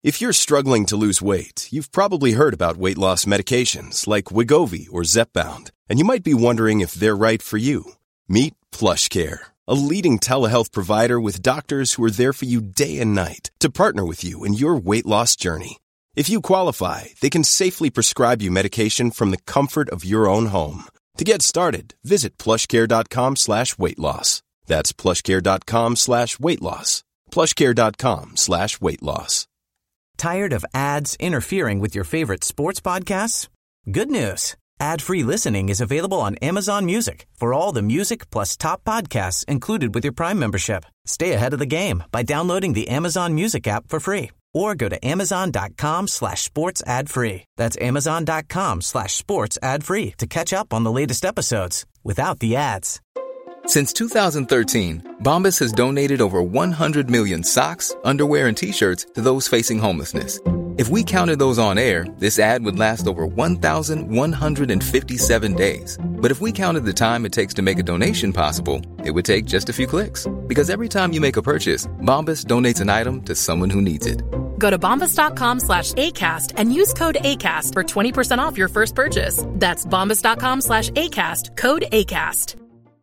If you're struggling to lose weight, you've probably heard about weight loss medications like Wegovy or Zepbound, and you might be wondering if they're right for you. Meet PlushCare, a leading telehealth provider with doctors who are there for you day and night to partner with you in your weight loss journey. If you qualify, they can safely prescribe you medication from the comfort of your own home. To get started, visit plushcare.com/weight-loss. That's plushcare.com/weight-loss. plushcare.com/weight-loss. Tired of ads interfering with your favorite sports podcasts? Good news. Ad-free listening is available on Amazon Music for all the music plus top podcasts included with your Prime membership. Stay ahead of the game by downloading the Amazon Music app for free or go to amazon.com/sports ad free. That's amazon.com/sports ad free to catch up on the latest episodes without the ads. Since 2013, Bombas has donated over 100 million socks, underwear, and T-shirts to those facing homelessness. If we counted those on air, this ad would last over 1,157 days. But if we counted the time it takes to make a donation possible, it would take just a few clicks. Because every time you make a purchase, Bombas donates an item to someone who needs it. Go to bombas.com/ACAST and use code ACAST for 20% off your first purchase. That's bombas.com/ACAST, code ACAST.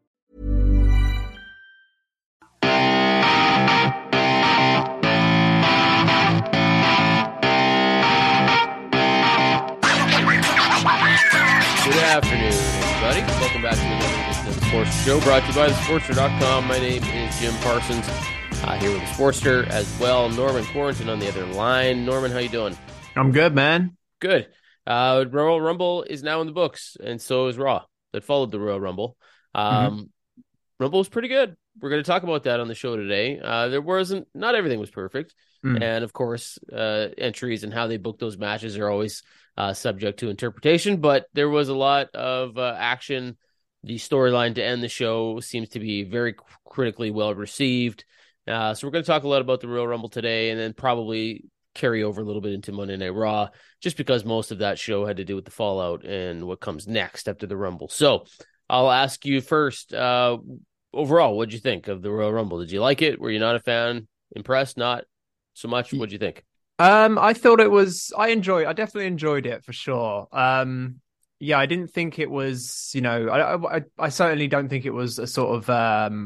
Good afternoon, everybody. Welcome back to another edition of the Sportster Show, brought to you by thesportster.com. My name is Jim Parsons, here with the Sportster as well. Norman Quarrington on the other line. Norman, how you doing? I'm good, man. Good. Royal Rumble is now in the books, and so is Raw that followed the Royal Rumble. Rumble was pretty good. We're going to talk about that on the show today. Not everything was perfect. And of course, entries and how they book those matches are always subject to interpretation, but there was a lot of action. The storyline to end the show seems to be very critically well received. So we're going to talk a lot about the Royal Rumble today, and then probably carry over a little bit into Monday Night Raw, just because most of that show had to do with the fallout and what comes next after the Rumble. So I'll ask you first, overall, what'd you think of the Royal Rumble? Did you like it? Were you not a fan? Impressed? Not so much? What'd you think? I thought I definitely enjoyed it for sure. Yeah, I didn't think it was, I certainly don't think it was a sort of,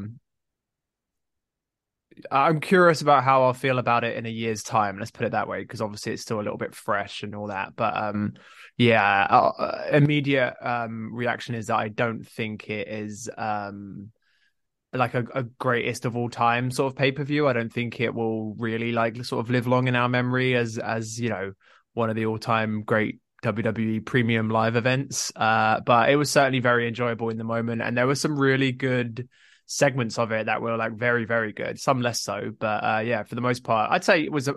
I'm curious about how I'll feel about it in a year's time. Let's put it that way, because obviously it's still a little bit fresh and all that. But immediate reaction is that I don't think it is like a greatest of all time sort of pay-per-view. I don't think it will really like sort of live long in our memory as one of the all-time great WWE premium live events. But it was certainly very enjoyable in the moment, and there were some really good segments of it that were like very, very good. Some less so, but for the most part, I'd say it was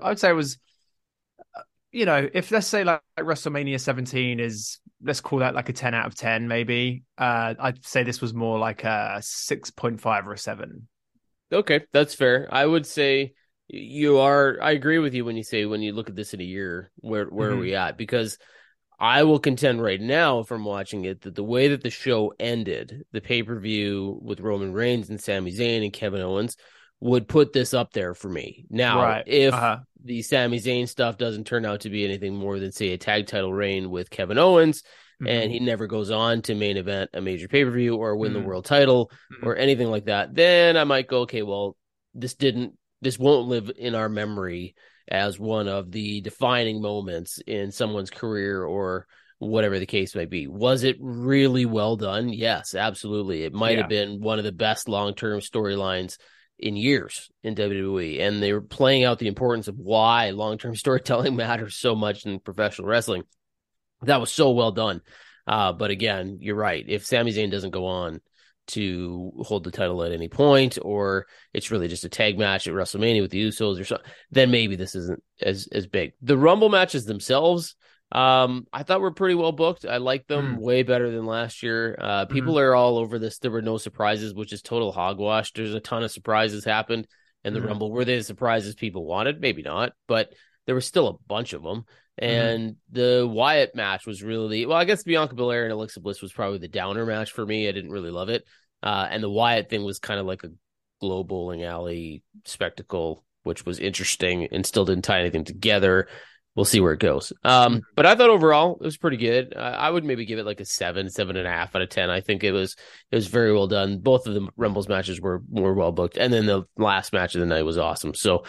if let's say like WrestleMania 17 is, let's call that like a 10 out of 10, maybe. I'd say this was more like a 6.5 or a 7. Okay, that's fair. I would say I agree with you when you look at this in a year, where are we at? Because I will contend right now from watching it that the way that the show ended, the pay-per-view with Roman Reigns and Sami Zayn and Kevin Owens, would put this up there for me. Now, if the Sami Zayn stuff doesn't turn out to be anything more than, say, a tag title reign with Kevin Owens, and he never goes on to main event a major pay-per-view or win the world title or anything like that, then I might go, okay, well, this won't live in our memory as one of the defining moments in someone's career or whatever the case might be. Was it really well done? Yes, absolutely. It might have been one of the best long-term storylines in years in WWE, and they were playing out the importance of why long-term storytelling matters so much in professional wrestling. That was so well done. But again, you're right. If Sami Zayn doesn't go on to hold the title at any point, or it's really just a tag match at WrestleMania with the Usos or something, then maybe this isn't as big. The Rumble matches themselves, I thought were pretty well booked. I liked them way better than last year. People are all over this. There were no surprises, which is total hogwash. There's a ton of surprises happened in the Rumble. Were they the surprises people wanted? Maybe not, but there was still a bunch of them. And the Wyatt match was really, well, I guess Bianca Belair and Alexa Bliss was probably the downer match for me. I didn't really love it. And the Wyatt thing was kind of like a glow bowling alley spectacle which was interesting and still didn't tie anything together. We'll see where it goes. But I thought overall it was pretty good. I would maybe give it like a 7.5 out of 10. I think it was very well done. Both of the Rumbles matches were well booked, and then the last match of the night was awesome. So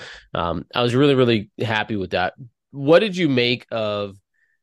I was really, really happy with that. What did you make of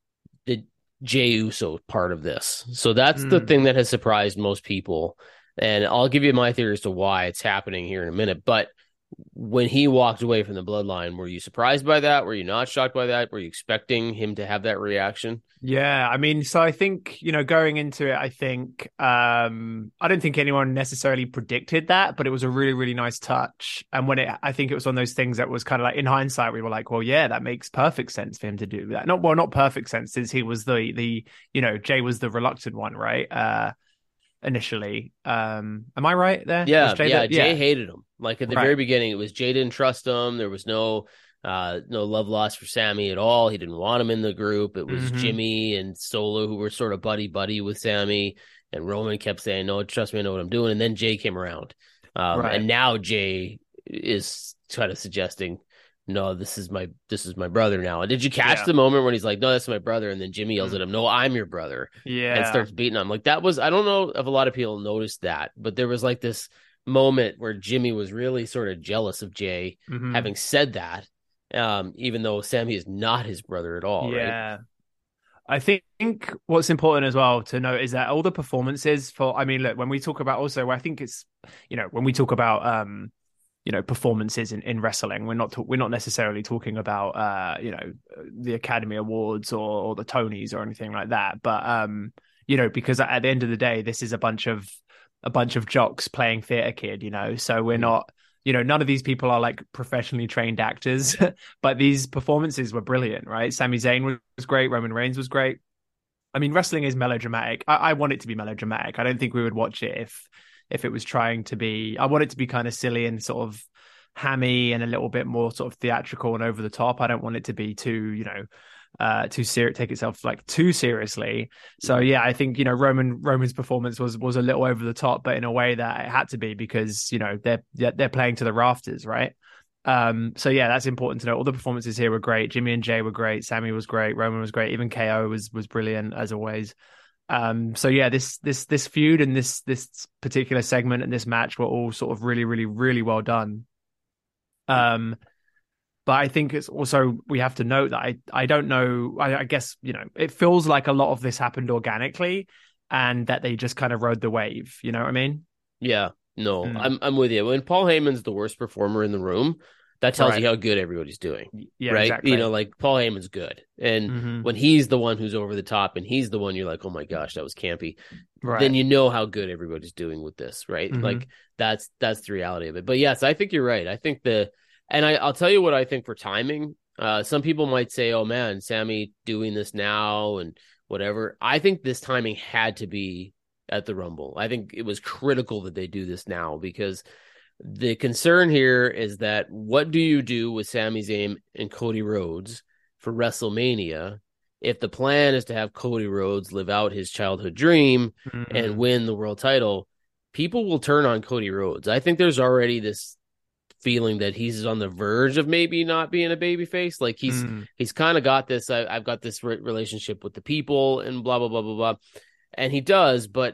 the Jey Uso part of this? So that's the thing that has surprised most people, and I'll give you my theory as to why it's happening here in a minute. But when he walked away from the Bloodline, were you surprised by that? Were you not shocked by that? Were you expecting him to have that reaction? Yeah, I mean, so I think, going into it, I think I don't think anyone necessarily predicted that, but it was a really, really nice touch. And I think it was one of those things that was kind of like, in hindsight, we were like, well, yeah, that makes perfect sense for him to do that. Not perfect sense, since he was the Jey was the reluctant one, right? Initially. Am I right there? Yeah, Jey hated him. Like at the very beginning, it was Jey didn't trust him. There was no love lost for Sammy at all. He didn't want him in the group. It was Jimmy and Solo who were sort of buddy with Sammy, and Roman kept saying, "No, trust me, I know what I'm doing." And then Jey came around, and now Jey is kind of suggesting, "No, this is my brother now." And did you catch the moment when he's like, "No, that's my brother," and then Jimmy yells at him, "No, I'm your brother," and starts beating him? Like that was, I don't know if a lot of people noticed that, but there was like this moment where Jimmy was really sort of jealous of Jey having said that, even though Sammy is not his brother at all. Yeah. Right? I think what's important as well to note is that all the performances look, when we talk about also, I think it's, when we talk about, performances in wrestling, we're not necessarily talking about, the Academy Awards or the Tonys or anything like that. But, because at the end of the day, this is a bunch of jocks playing theater kid, so we're not, none of these people are like professionally trained actors, but these performances were brilliant, right? Sami Zayn was great. Roman Reigns was great. I mean, wrestling is melodramatic. I want it to be melodramatic. I don't think we would watch it if it was trying to be, I want it to be kind of silly and sort of hammy and a little bit more sort of theatrical and over the top. I don't want it to be too, too serious, take itself like too seriously. So yeah, I think Roman's performance was a little over the top, but in a way that it had to be, because they're playing to the rafters, right? So yeah, that's important to know. All the performances here were great. Jimmy and Jey were great. Sammy was great. Roman was great. Even KO was brilliant as always. So yeah, this feud and this particular segment and this match were all sort of really, really, really well done. But I think it's also, we have to note that I don't know, I guess, it feels like a lot of this happened organically and that they just kind of rode the wave. You know what I mean? Yeah, no, I'm with you. When Paul Heyman's the worst performer in the room, that tells you how good everybody's doing. Yeah, right. Exactly. Like Paul Heyman's good. And when he's the one who's over the top and he's the one you're like, oh my gosh, that was campy. Right. Then you know how good everybody's doing with this. Right. Like that's the reality of it. But yes, I think you're right. I think and I'll tell you what I think for timing. Some people might say, oh man, Sammy doing this now and whatever. I think this timing had to be at the Rumble. I think it was critical that they do this now, because the concern here is that what do you do with Sami Zayn and Cody Rhodes for WrestleMania if the plan is to have Cody Rhodes live out his childhood dream and win the world title? People will turn on Cody Rhodes. I think there's already this feeling that he's on the verge of maybe not being a babyface. Like he's kind of got this, I've got this relationship with the people and blah, blah, blah, blah, blah. And he does, but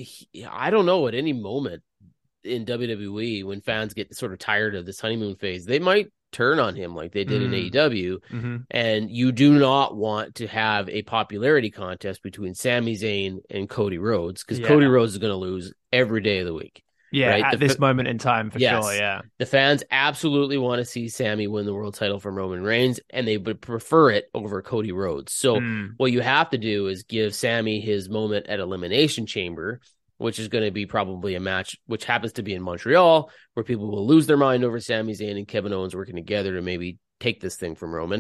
I don't know, at any moment in WWE, when fans get sort of tired of this honeymoon phase, they might turn on him like they did in AEW. And you do not want to have a popularity contest between Sami Zayn and Cody Rhodes, because Cody Rhodes is going to lose every day of the week. Yeah, right? At this moment in time, for sure, yeah. The fans absolutely want to see Sammy win the world title from Roman Reigns, and they would prefer it over Cody Rhodes. So what you have to do is give Sammy his moment at Elimination Chamber, which is going to be probably a match which happens to be in Montreal, where people will lose their mind over Sami Zayn and Kevin Owens working together to maybe take this thing from Roman.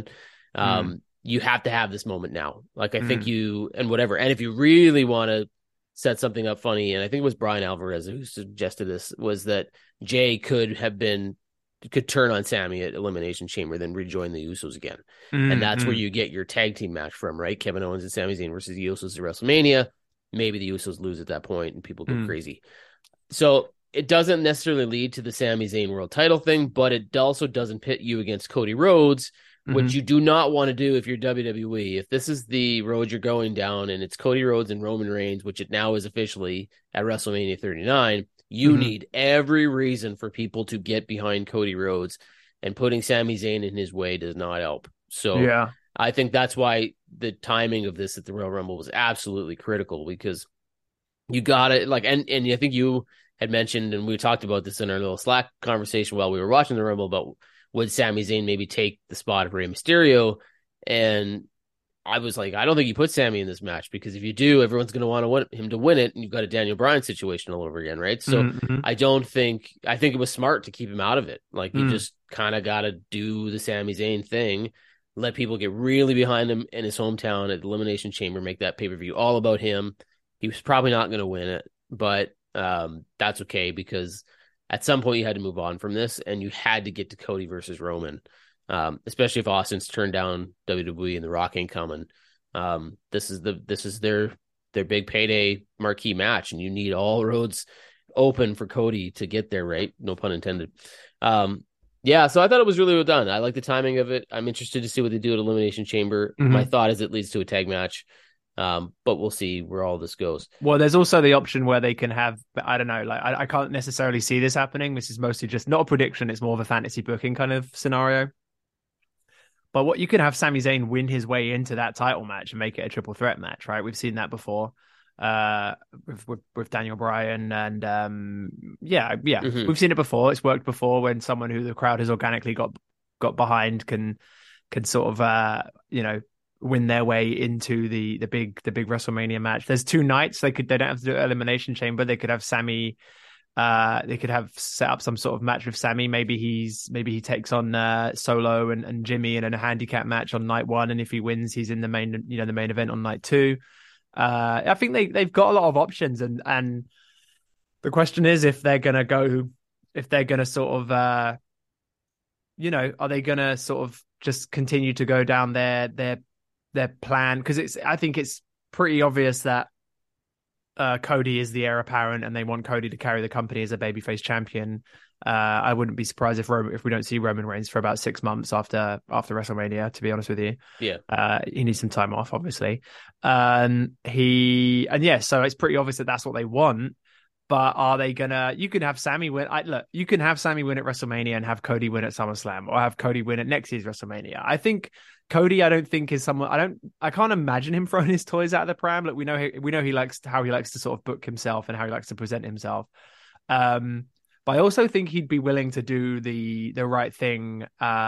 You have to have this moment now. Like, I think and whatever. And if you really want to set something up funny, and I think it was Brian Alvarez who suggested this, was that Jey could turn on Sammy at Elimination Chamber, then rejoin the Usos again. And that's where you get your tag team match from, right? Kevin Owens and Sami Zayn versus the Usos at WrestleMania. Maybe the Usos lose at that point and people go crazy. So it doesn't necessarily lead to the Sami Zayn world title thing, but it also doesn't pit you against Cody Rhodes, which you do not want to do if you're WWE. If this is the road you're going down and it's Cody Rhodes and Roman Reigns, which it now is officially at WrestleMania 39, you need every reason for people to get behind Cody Rhodes, and putting Sami Zayn in his way does not help. So Yeah. I think that's why the timing of this at the Royal Rumble was absolutely critical, because you got it. Like, and I think you had mentioned, and we talked about this in our little Slack conversation while we were watching the Rumble, about would Sami Zayn maybe take the spot of Rey Mysterio? And I was like, I don't think you put Sami in this match, because if you do, everyone's going to want him to win it, and you've got a Daniel Bryan situation all over again, right? So I think it was smart to keep him out of it. Like, you just kind of got to do the Sami Zayn thing, let people get really behind him in his hometown at the Elimination Chamber, make that pay-per-view all about him. He was probably not going to win it, but that's okay, because at some point you had to move on from this, and you had to get to Cody versus Roman, especially if Austin's turned down WWE and The Rock ain't coming. This is their big payday marquee match, and you need all roads open for Cody to get there, right? No pun intended. Yeah, so I thought it was really well done. I like the timing of it. I'm interested to see what they do at Elimination Chamber. My thought is it leads to a tag match. But we'll see where all this goes. Well, there's also the option where they can have, I don't know, like I can't necessarily see this happening. This is mostly just not a prediction. It's more of a fantasy booking kind of scenario. But what you could have Sami Zayn win his way into that title match and make it a triple threat match, right? We've seen that before with Daniel Bryan, and we've seen it before. It's worked before when someone who the crowd has organically got behind can sort of win their way into the big WrestleMania match. There's 2 nights. They don't have to do Elimination Chamber. They could have Sami. They could have set up some sort of match with Sami. Maybe he takes on Solo and Jimmy in a handicap match on night 1, and if he wins, he's in the main event on night 2. I think they've got a lot of options, and the question is if they're gonna sort of are they gonna sort of just continue to go down their plan, because I think it's pretty obvious that Cody is the heir apparent, and they want Cody to carry the company as a babyface champion. I wouldn't be surprised if we don't see Roman Reigns for about 6 months after WrestleMania, to be honest with you. Yeah. He needs some time off, obviously. So it's pretty obvious that that's what they want. But are they gonna? You can have Sami win. You can have Sami win at WrestleMania and have Cody win at SummerSlam, or have Cody win at next year's WrestleMania. I think Cody, I don't think is someone. I can't imagine him throwing his toys out of the pram. Like we know he likes to sort of book himself and how he likes to present himself. But I also think he'd be willing to do the right thing,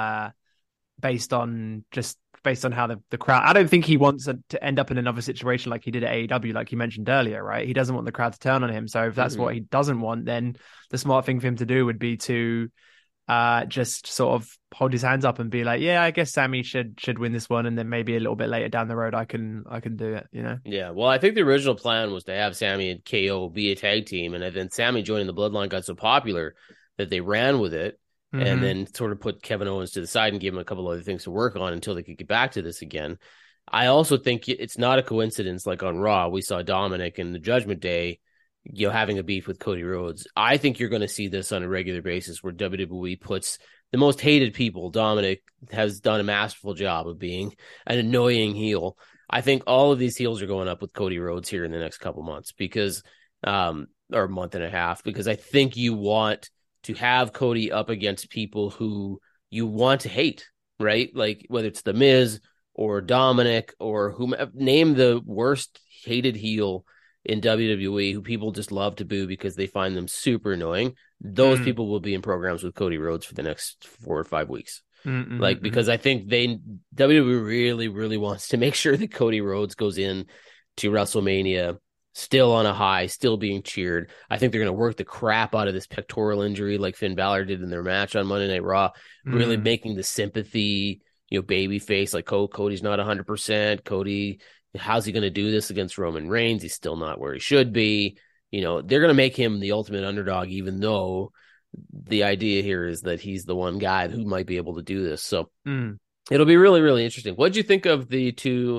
based on how the crowd. I don't think he wants to end up in another situation like he did at AEW, like you mentioned earlier, right? He doesn't want the crowd to turn on him. So if that's what he doesn't want, then the smart thing for him to do would be to just sort of hold his hands up and be like, yeah, I guess Sami should win this one, and then maybe a little bit later down the road I can do it, Yeah, well, I think the original plan was to have Sami and KO be a tag team, and then Sami joining the Bloodline got so popular that they ran with it. And then sort of put Kevin Owens to the side and gave him a couple other things to work on until they could get back to this again. I also think it's not a coincidence, like on Raw, we saw Dominic in the Judgment Day, having a beef with Cody Rhodes. I think you're going to see this on a regular basis where WWE puts the most hated people. Dominic has done a masterful job of being an annoying heel. I think all of these heels are going up with Cody Rhodes here in the next couple months, because, or a month and a half, because I think you want to have Cody up against people who you want to hate, right? Like whether it's The Miz or Dominic or whomever, name the worst hated heel in WWE who people just love to boo because they find them super annoying. Those people will be in programs with Cody Rhodes for the next 4 or 5 weeks. Because I think WWE really, really wants to make sure that Cody Rhodes goes in to WrestleMania still on a high, still being cheered. I think they're going to work the crap out of this pectoral injury like Finn Balor did in their match on Monday Night Raw, really making the sympathy, baby face, like, Cody's not 100%. Cody, how's he going to do this against Roman Reigns? He's still not where he should be. They're going to make him the ultimate underdog, even though the idea here is that he's the one guy who might be able to do this. So it'll be really, really interesting. What did you think of the two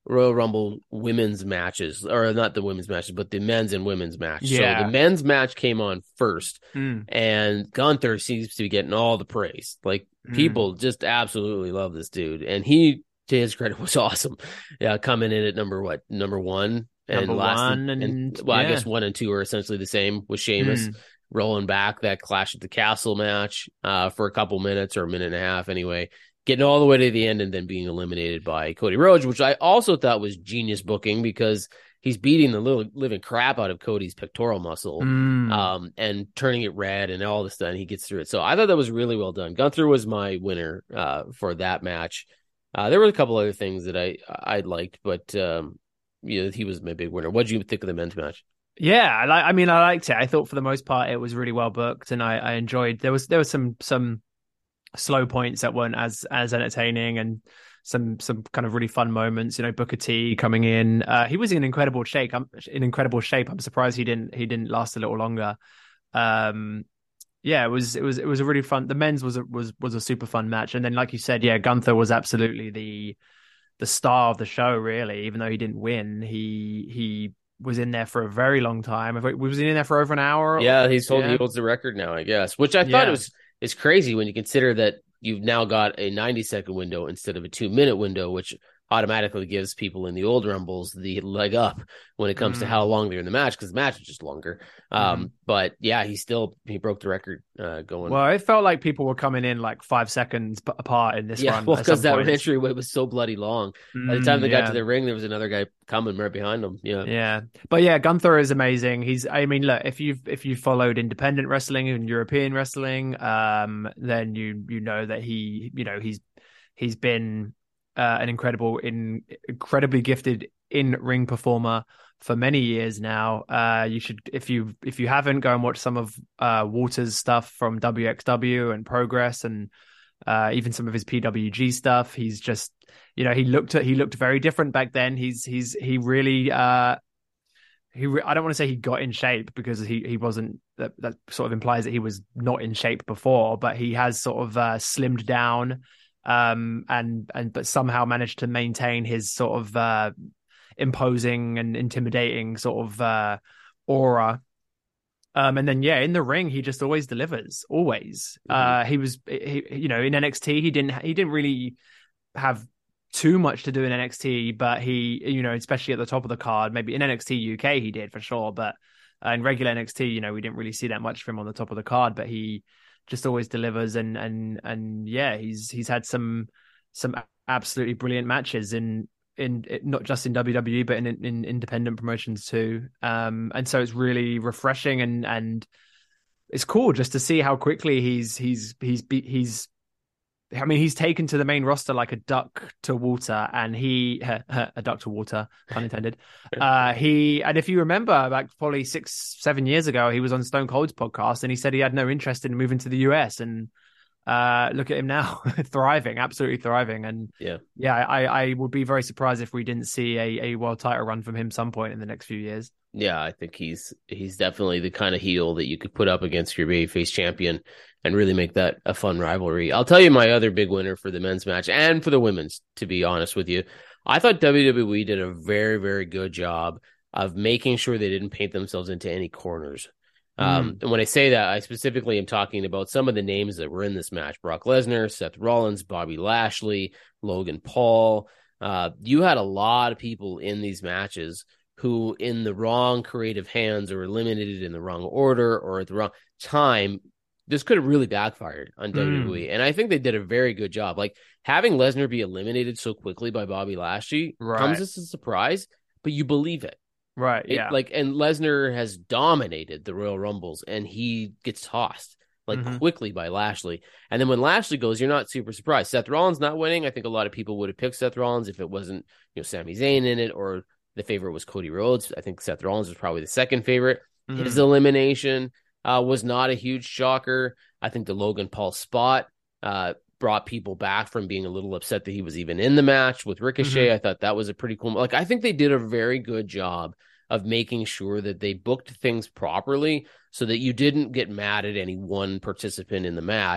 Royal Rumble women's matches, or not the women's matches, but the men's and women's match. Yeah. So the men's match came on first, Mm. and Gunther seems to be getting all the praise. Like, people just absolutely love this dude, and he, to his credit, was awesome. Yeah, coming in at number one, and Number last, one, I guess 1 and 2 are essentially the same with Sheamus. Rolling back that Clash at the Castle match for a couple minutes, or a minute and a half anyway, getting all the way to the end and then being eliminated by Cody Rhodes, which I also thought was genius booking, because he's beating the living crap out of Cody's pectoral muscle and turning it red and all this stuff, and he gets through it. So I thought that was really well done. Gunther was my winner for that match. There were a couple other things that I liked, but he was my big winner. What did you think of the men's match? Yeah, I liked it. I thought for the most part it was really well booked, and I enjoyed. There was some slow points that weren't as entertaining, and some kind of really fun moments. Booker T coming in, he was in incredible shape. I'm surprised he didn't last a little longer. Yeah, it was a really fun. The men's was a super fun match, and then like you said, yeah, Gunther was absolutely the star of the show. Really, even though he didn't win, he was in there for a very long time. Was he in there for over an hour? Yeah, he holds the record now, I guess. Which I thought is crazy when you consider that you've now got a 90-second window instead of a 2-minute window, which automatically gives people in the old Rumbles the leg up when it comes to how long they're in the match, because the match is just longer. But yeah, he broke the record going. Well, it felt like people were coming in like 5 seconds apart in this run. Yeah, well, because that entryway was so bloody long. By the time they got to the ring, there was another guy coming right behind them. Yeah. But yeah, Gunther is amazing. Look, if you've followed independent wrestling and European wrestling, then you know that he's been an incredibly gifted in-ring performer for many years now. You should, if you haven't, go and watch some of Walter's stuff from WXW and Progress, and even some of his PWG stuff. He's just, he looked very different back then. He really I don't want to say he got in shape, because he wasn't. That sort of implies that he was not in shape before, but he has sort of slimmed down. But somehow managed to maintain his sort of imposing and intimidating sort of aura. And then in the ring he just always delivers. Always. He was in NXT he didn't really have too much to do in NXT, but he especially at the top of the card, maybe in NXT UK he did for sure, but in regular NXT we didn't really see that much of him on the top of the card, but he just always delivers, and yeah, he's had some absolutely brilliant matches in not just in WWE but in independent promotions too. And so it's really refreshing, and it's cool just to see how quickly he's taken to the main roster like a duck to water, and a duck to water, pun intended. And if you remember back probably 6-7 years ago, he was on Stone Cold's podcast and he said he had no interest in moving to the US, and look at him now, thriving, absolutely thriving. And I would be very surprised if we didn't see a world title run from him some point in the next few years. Yeah, I think he's definitely the kind of heel that you could put up against your babyface champion and really make that a fun rivalry. I'll tell you my other big winner for the men's match and for the women's, to be honest with you. I thought WWE did a very, very good job of making sure they didn't paint themselves into any corners. And when I say that, I specifically am talking about some of the names that were in this match: Brock Lesnar, Seth Rollins, Bobby Lashley, Logan Paul. You had a lot of people in these matches who, in the wrong creative hands, or eliminated in the wrong order or at the wrong time, this could have really backfired on WWE. And I think they did a very good job. Like, having Lesnar be eliminated so quickly by Bobby Lashley comes as a surprise, but you believe it. Right. Yeah. And Lesnar has dominated the Royal Rumbles, and he gets tossed quickly by Lashley. And then when Lashley goes, you're not super surprised. Seth Rollins not winning. I think a lot of people would have picked Seth Rollins if it wasn't, Sami Zayn in it, or the favorite was Cody Rhodes. I think Seth Rollins was probably the second favorite. His elimination was not a huge shocker. I think the Logan Paul spot brought people back from being a little upset that he was even in the match with Ricochet. I thought that was a pretty cool. I think they did a very good job of making sure that they booked things properly so that you didn't get mad at any one participant in the match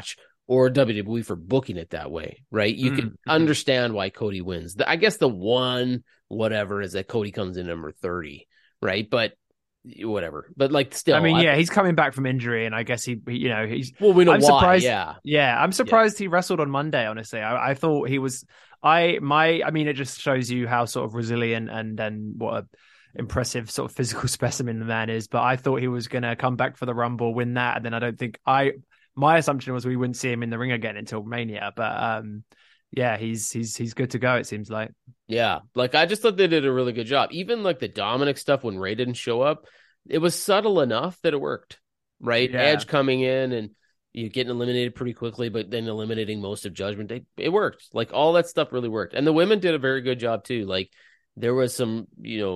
or WWE for booking it that way, right? You can understand why Cody wins. I guess the one whatever is that Cody comes in number 30, right? But whatever. But like still, I mean, he's coming back from injury, and I guess he's. Well, we know I'm why. Surprised, yeah. I'm surprised he wrestled on Monday. Honestly, I thought he was. I mean, it just shows you how sort of resilient and what a impressive sort of physical specimen the man is. But I thought he was going to come back for the Rumble, win that, and then I don't think my assumption was we wouldn't see him in the ring again until Mania. But yeah, he's good to go. It seems like. Yeah, like I just thought they did a really good job. Even like the Dominic stuff when Ray didn't show up, it was subtle enough that it worked, right? Yeah. Edge coming in and you getting eliminated pretty quickly, but then eliminating most of Judgment Day, it worked. Like all that stuff really worked, and the women did a very good job too. Like there was some,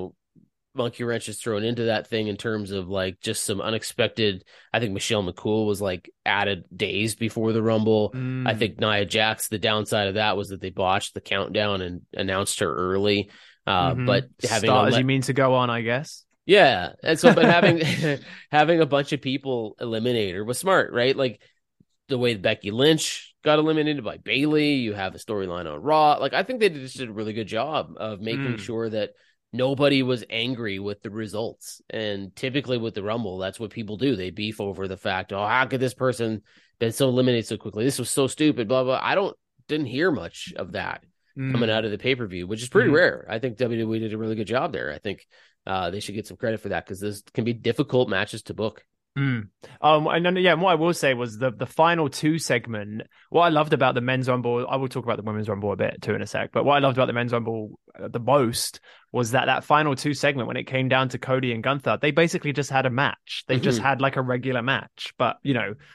monkey wrenches thrown into that thing in terms of like just some unexpected. I think Michelle McCool was like added days before the Rumble. I think Nia Jax, the downside of that was that they botched the countdown and announced her early. But having start as you mean to go on, I guess. Yeah, and so but having a bunch of people eliminate her was smart, right? Like the way Becky Lynch got eliminated by Bayley. You have a storyline on Raw. Like I think they just did a really good job of making sure that nobody was angry with the results. And typically with the Rumble, that's what people do. They beef over the fact, oh, how could this person been so eliminated so quickly? This was so stupid, blah, blah. Didn't hear much of that coming out of the pay-per-view, which is pretty rare. I think WWE did a really good job there. I think they should get some credit for that because this can be difficult matches to book. And what I will say was the final two segment. What I loved about the men's Rumble, I will talk about the women's Rumble a bit too in a sec. But what I loved about the men's Rumble the most was that final two segment when it came down to Cody and Gunther, they basically just had a match. They just had like a regular match, but you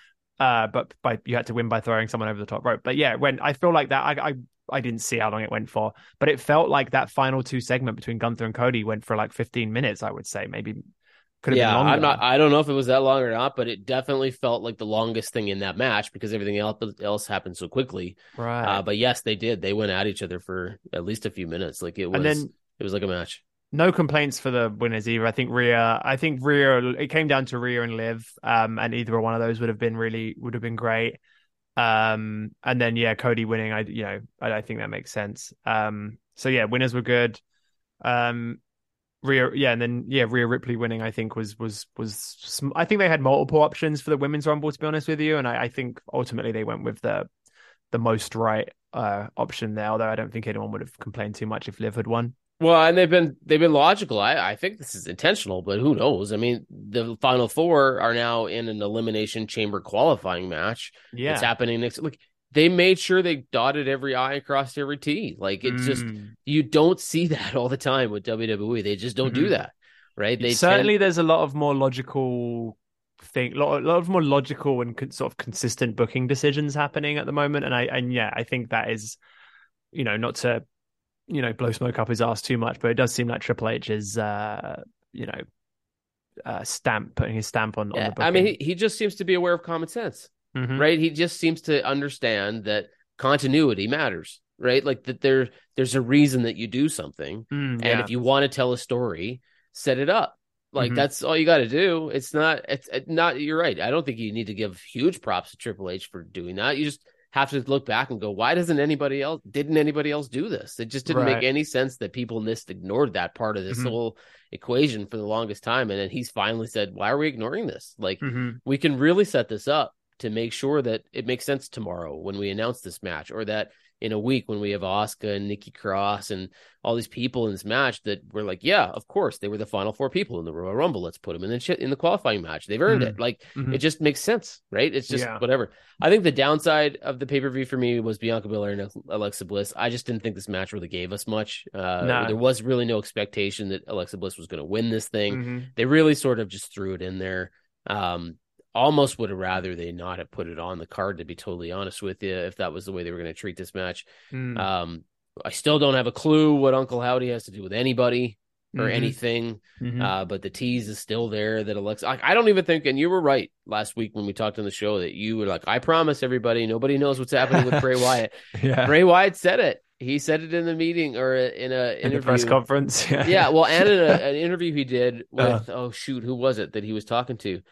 had to win by throwing someone over the top rope. But yeah, when I feel like that, I didn't see how long it went for, but it felt like that final two segment between Gunther and Cody went for like 15 minutes. I would say maybe. I don't know if it was that long or not, but it definitely felt like the longest thing in that match because everything else happened so quickly. Right. But yes, they did. They went at each other for at least a few minutes. Like it was like a match. No complaints for the winners either. I think Rhea, it came down to Rhea and Liv, and either one of those would have been great. And then Cody winning, I think that makes sense. So yeah, winners were good. Rhea Ripley winning, I think was I think they had multiple options for the women's Rumble, to be honest with you, and I think ultimately they went with the most right option there. Although I don't think anyone would have complained too much if Liv had won. Well, and they've been logical. I think this is intentional, but who knows? I mean, the final four are now in an elimination chamber qualifying match. Yeah, it's happening next. Like they made sure they dotted every I, crossed every T. Like it's just you don't see that all the time with WWE. They just don't do that, right? There's a lot of more logical a lot of more logical and sort of consistent booking decisions happening at the moment, and I think that is, not to blow smoke up his ass too much, but it does seem like Triple H is putting his stamp on the booking. I mean, he just seems to be aware of common sense. Right? He just seems to understand that continuity matters, right? Like that there's a reason that you do something. And if you want to tell a story, set it up. Like that's all you got to do. It's not, you're right. I don't think you need to give huge props to Triple H for doing that. You just have to look back and go, why didn't anybody else do this? It just didn't make any sense that people ignored that part of this whole equation for the longest time. And then he's finally said, why are we ignoring this? Like we can really set this up to make sure that it makes sense tomorrow when we announce this match, or that in a week when we have Asuka and Nikki Cross and all these people in this match that we're like, yeah, of course, they were the final four people in the Royal Rumble. Let's put them in the qualifying match. They've earned it. Like it just makes sense, right? It's just whatever. I think the downside of the pay-per-view for me was Bianca Belair and Alexa Bliss. I just didn't think this match really gave us much. There was really no expectation that Alexa Bliss was going to win this thing. They really sort of just threw it in there. Almost would have rather they not have put it on the card, to be totally honest with you, if that was the way they were going to treat this match. I still don't have a clue what Uncle Howdy has to do with anybody or anything, but the tease is still there that Alexa... I don't even think, and you were right last week when we talked on the show, that you were like, I promise everybody, nobody knows what's happening with Bray Wyatt. Bray Wyatt said it. He said it in the meeting or in a press conference. Well, and in an interview he did with, who was it that he was talking to?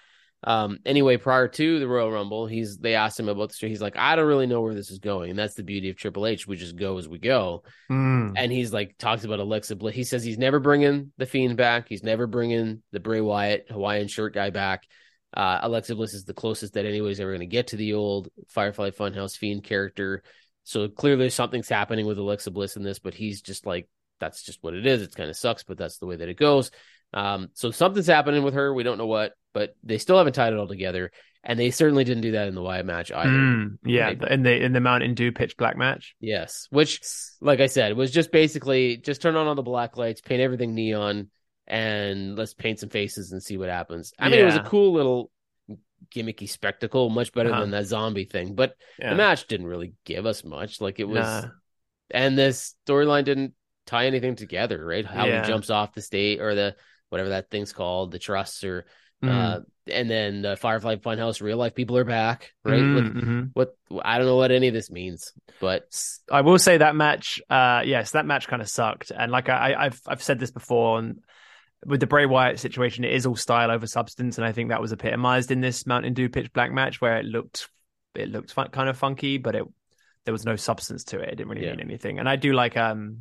Anyway, prior to the Royal Rumble, they asked him about the story. He's like, I don't really know where this is going. And that's the beauty of Triple H. We just go as we go. And he's like, talks about Alexa Bliss. He says he's never bringing the Fiend back. He's never bringing the Bray Wyatt Hawaiian shirt guy back. Alexa Bliss is the closest that anybody's ever going to get to the old Firefly Funhouse Fiend character. So clearly something's happening with Alexa Bliss in this, but he's just like, that's just what it is. It kind of sucks, but that's the way that it goes. So something's happening with her. We don't know what, but they still haven't tied it all together. And they certainly didn't do that in the Wyatt match either. Yeah, right? in the Mountain Dew pitch black match. Yes, which, like I said, was just basically just turn on all the black lights, paint everything neon, and let's paint some faces and see what happens. I mean, it was a cool little gimmicky spectacle, much better than that zombie thing. But the match didn't really give us much. Like it was, and this storyline didn't tie anything together, right? How he jumps off the stage or the whatever that thing's called, the truss or. And then the Firefly Funhouse real life people are back, right? What I don't know what any of this means, but I will say that match, yes, that match kind of sucked. And like I've said this before, and with the Bray Wyatt situation, it is all style over substance, and I think that was epitomized in this Mountain Dew pitch black match, where it looked kind of funky, but there was no substance to it. It didn't really mean anything. And I do like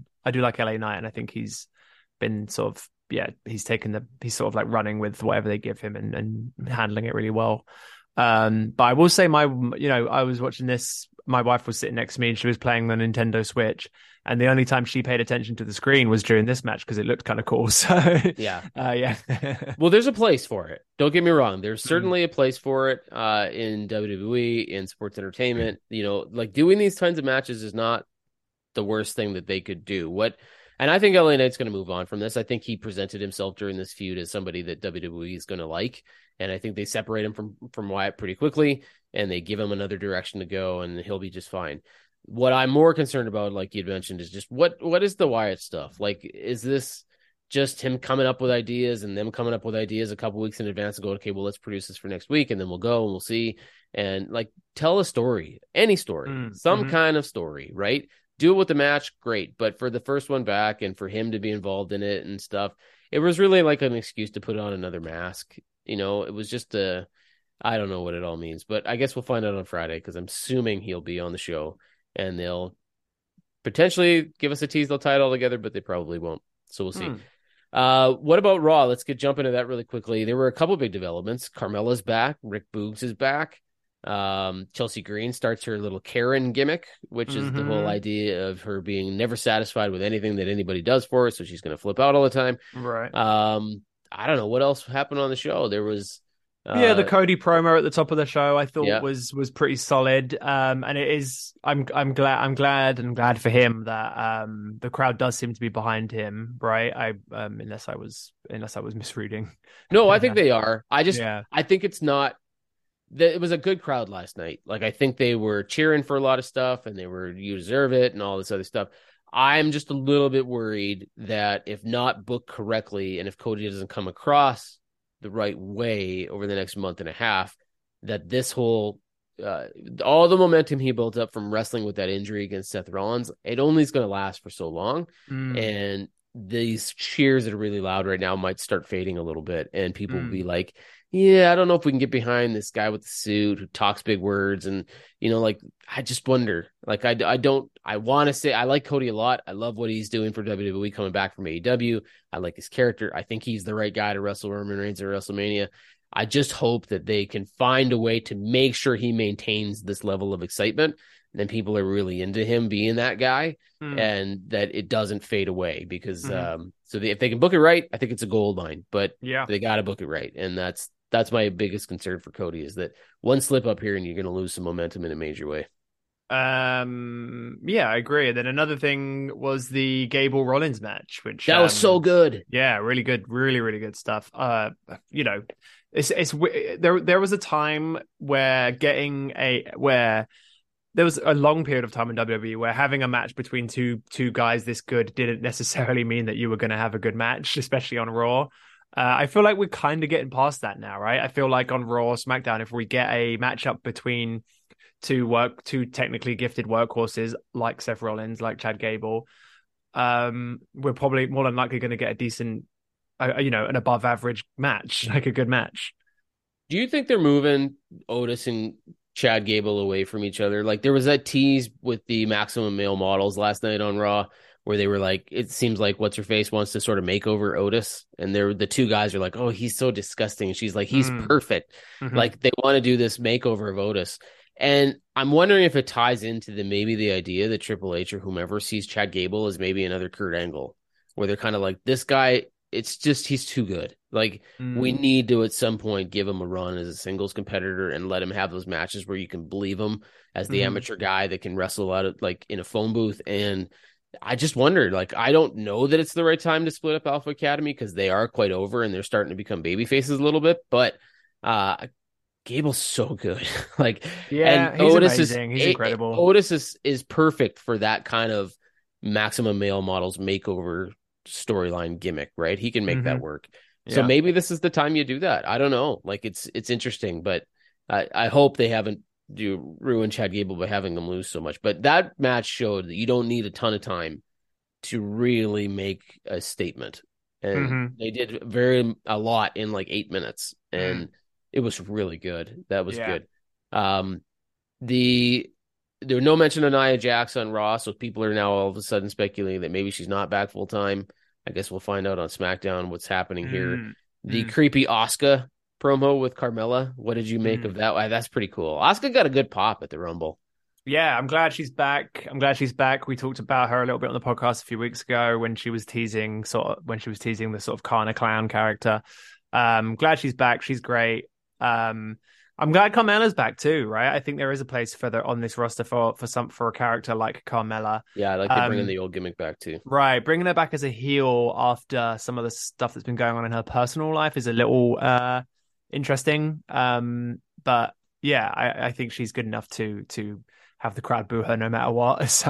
LA Knight, and I think he's been sort of. He's sort of like running with whatever they give him and handling it really well. But I will say I was watching this, my wife was sitting next to me and she was playing the Nintendo Switch. And the only time she paid attention to the screen was during this match because it looked kind of cool. So yeah. Well, there's a place for it. Don't get me wrong. There's certainly a place for it in WWE, in sports entertainment. Like doing these kinds of matches is not the worst thing that they could do. And I think LA Knight's going to move on from this. I think he presented himself during this feud as somebody that WWE is going to like. And I think they separate him from Wyatt pretty quickly and they give him another direction to go and he'll be just fine. What I'm more concerned about, like you'd mentioned, is just what is the Wyatt stuff? Like, is this just him coming up with ideas and them coming up with ideas a couple weeks in advance and go, okay, well, let's produce this for next week and then we'll go and we'll see. And like, tell a story, any story, some kind of story, right? Do it with the match, great. But for the first one back and for him to be involved in it and stuff, it was really like an excuse to put on another mask. It was just I don't know what it all means, but I guess we'll find out on Friday because I'm assuming he'll be on the show and they'll potentially give us a tease. They'll tie it all together, but they probably won't. So we'll see. What about Raw? Let's jump into that really quickly. There were a couple big developments. Carmella's back. Rick Boogs is back. Chelsea Green starts her little Karen gimmick, which is the whole idea of her being never satisfied with anything that anybody does for her, so she's going to flip out all the time. Right. I don't know what else happened on the show. There was the Cody promo at the top of the show I thought was pretty solid. And it is I'm glad for him that the crowd does seem to be behind him, right? Unless I was misreading. No, I think they are. I think it's not. It was a good crowd last night. Like, I think they were cheering for a lot of stuff and you deserve it and all this other stuff. I'm just a little bit worried that if not booked correctly and if Cody doesn't come across the right way over the next month and a half, that this whole, all the momentum he built up from wrestling with that injury against Seth Rollins, it only is going to last for so long. And these cheers that are really loud right now might start fading a little bit and people will be like, I don't know if we can get behind this guy with the suit who talks big words. And, I just wonder, like, I want to say I like Cody a lot. I love what he's doing for WWE coming back from AEW. I like his character. I think he's the right guy to wrestle Roman Reigns at WrestleMania. I just hope that they can find a way to make sure he maintains this level of excitement. And then people are really into him being that guy and that it doesn't fade away because, if they can book it right, I think it's a gold mine, but they got to book it right. And that's my biggest concern for Cody is that one slip up here and you're going to lose some momentum in a major way. I agree. And then another thing was the Gable Rollins match, which that was so good. Yeah, really good, really, really good stuff. It's there was a time where there was a long period of time in WWE where having a match between two guys this good didn't necessarily mean that you were going to have a good match, especially on Raw. I feel like we're kind of getting past that now, right? I feel like on Raw, SmackDown, if we get a matchup between two technically gifted workhorses like Seth Rollins, like Chad Gable, we're probably more than likely going to get a decent, an above average match, like a good match. Do you think they're moving Otis and Chad Gable away from each other? Like there was that tease with the Maximum Male Models last night on Raw where they were like, it seems like what's her face wants to sort of make over Otis. And the two guys are like, oh, he's so disgusting. And she's like, he's perfect. Mm-hmm. Like they want to do this makeover of Otis. And I'm wondering if it ties into maybe the idea that Triple H or whomever sees Chad Gable as maybe another Kurt Angle, where they're kind of like, this guy, it's just, he's too good. Like we need to at some point give him a run as a singles competitor and let him have those matches where you can believe him as the amateur guy that can wrestle out of like in a phone booth. And I just wondered, like, I don't know that it's the right time to split up Alpha Academy because they are quite over and they're starting to become baby faces a little bit, but Gable's so good. Like, yeah, and he's Otis amazing. He's incredible. Otis is perfect for that kind of Maximum Male Models makeover storyline gimmick, right? He can make that work. So maybe this is the time you do that. I don't know. Like it's interesting, but I hope they haven't ruined Chad Gable by having them lose so much. But that match showed that you don't need a ton of time to really make a statement. And they did a lot in like 8 minutes. And it was really good. That was good. There was no mention of Nia Jax on Raw, so people are now all of a sudden speculating that maybe she's not back full time. I guess we'll find out on SmackDown what's happening here. The creepy Asuka promo with Carmella. What did you make of that? That's pretty cool. Asuka got a good pop at the Rumble. Yeah, I'm glad she's back. We talked about her a little bit on the podcast a few weeks ago when she was teasing the sort of Kana Clown character. Glad she's back. She's great. I'm glad Carmella's back too, right? I think there is a place on this roster for a character like Carmella. Yeah, I like to bring in the old gimmick back too. Right, bringing her back as a heel after some of the stuff that's been going on in her personal life is a little interesting. But yeah, I think she's good enough to have the crowd boo her no matter what. So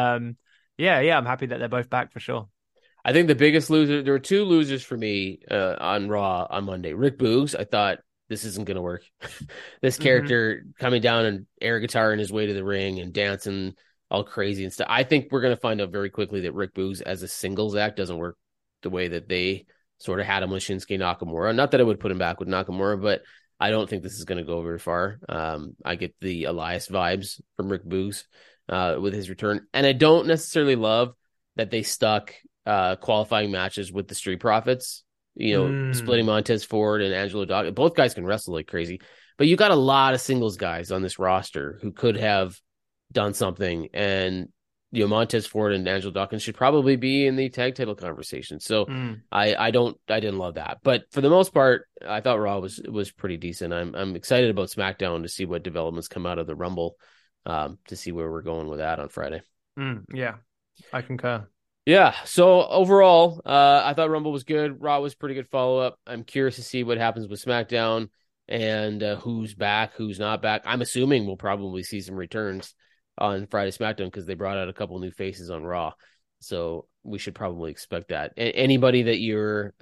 yeah, I'm happy that they're both back for sure. I think the biggest loser, there were two losers for me on Raw on Monday. Rick Boogs, I thought, this isn't going to work. This character coming down and air guitar in his way to the ring and dancing all crazy and stuff. I think we're going to find out very quickly that Rick Boogs as a singles act doesn't work the way that they sort of had him with Shinsuke Nakamura. Not that I would put him back with Nakamura, but I don't think this is going to go very far. I get the Elias vibes from Rick Boogs with his return. And I don't necessarily love that they stuck qualifying matches with the Street Profits. Splitting Montez Ford and Angelo Dawkins. Both guys can wrestle like crazy, but you got a lot of singles guys on this roster who could have done something. And, Montez Ford and Angelo Dawkins should probably be in the tag title conversation. So I didn't love that, but for the most part, I thought Raw was pretty decent. I'm excited about SmackDown to see what developments come out of the Rumble, to see where we're going with that on Friday. Yeah, I concur. Yeah, so overall, I thought Rumble was good. Raw was pretty good follow-up. I'm curious to see what happens with SmackDown and who's back, who's not back. I'm assuming we'll probably see some returns on Friday SmackDown because they brought out a couple new faces on Raw. So we should probably expect that. Anybody that you're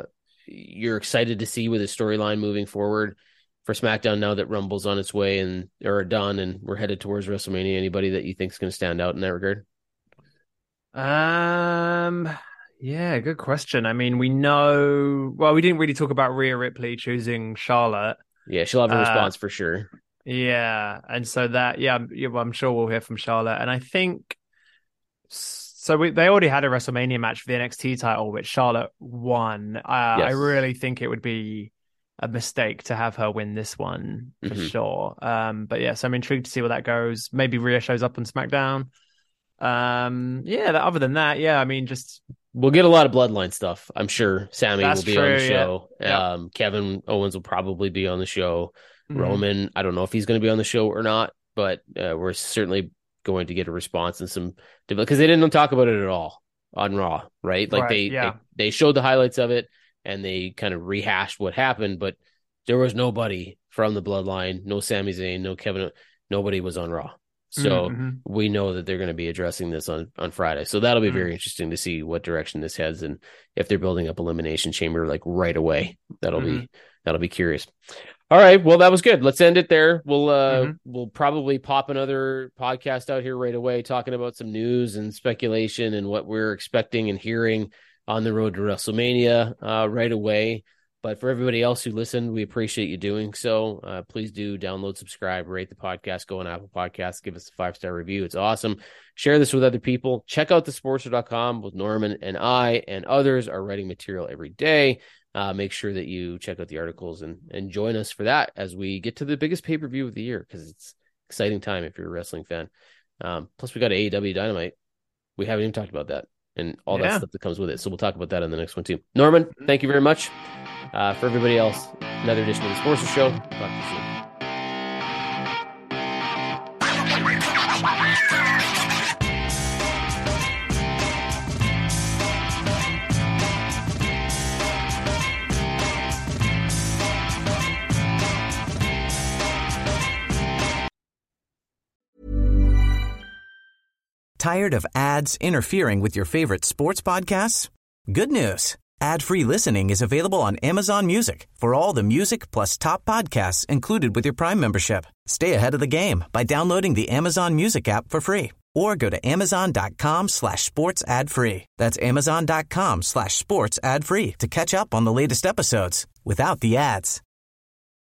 excited to see with a storyline moving forward for SmackDown now that Rumble's on its way or done and we're headed towards WrestleMania, anybody that you think is going to stand out in that regard? Yeah, good question. I mean, we didn't really talk about Rhea Ripley choosing Charlotte. Yeah, she'll have a response for sure. Yeah, and so I'm sure we'll hear from Charlotte. And I think so. They already had a WrestleMania match for the NXT title, which Charlotte won. Yes. I really think it would be a mistake to have her win this one for sure. But yeah, so I'm intrigued to see where that goes. Maybe Rhea shows up on SmackDown. Other than that, I mean, we'll get a lot of bloodline stuff. I'm sure Sammy will be on the show. Yeah. Kevin Owens will probably be on the show. Roman, I don't know if he's going to be on the show or not, but we're certainly going to get a response and some, because they didn't talk about it at all on Raw, right? Like they showed the highlights of it and they kind of rehashed what happened, but there was nobody from the bloodline, no Sami Zayn, no Kevin, nobody was on Raw. So we know that they're going to be addressing this on Friday. So that'll be very interesting to see what direction this heads and if they're building up Elimination Chamber like right away. That'll be curious. All right. Well, that was good. Let's end it there. We'll probably pop another podcast out here right away talking about some news and speculation and what we're expecting and hearing on the road to WrestleMania right away. But for everybody else who listened, we appreciate you doing so. Please do download, subscribe, rate the podcast, go on Apple Podcasts, give us a 5-star review. It's awesome. Share this with other people. Check out thesportster.com with Norman and I and others are writing material every day. Make sure that you check out the articles and join us for that as we get to the biggest pay-per-view of the year, because it's an exciting time if you're a wrestling fan. Plus, we got AEW Dynamite. We haven't even talked about that and all that stuff that comes with it. So we'll talk about that in the next one too. Norman, thank you very much. For everybody else, another edition of the Sports Show. Talk to you soon. Tired of ads interfering with your favorite sports podcasts? Good news. Ad-free listening is available on Amazon Music for all the music plus top podcasts included with your Prime membership. Stay ahead of the game by downloading the Amazon Music app for free or go to amazon.com/sports ad free. That's amazon.com/sports ad free to catch up on the latest episodes without the ads.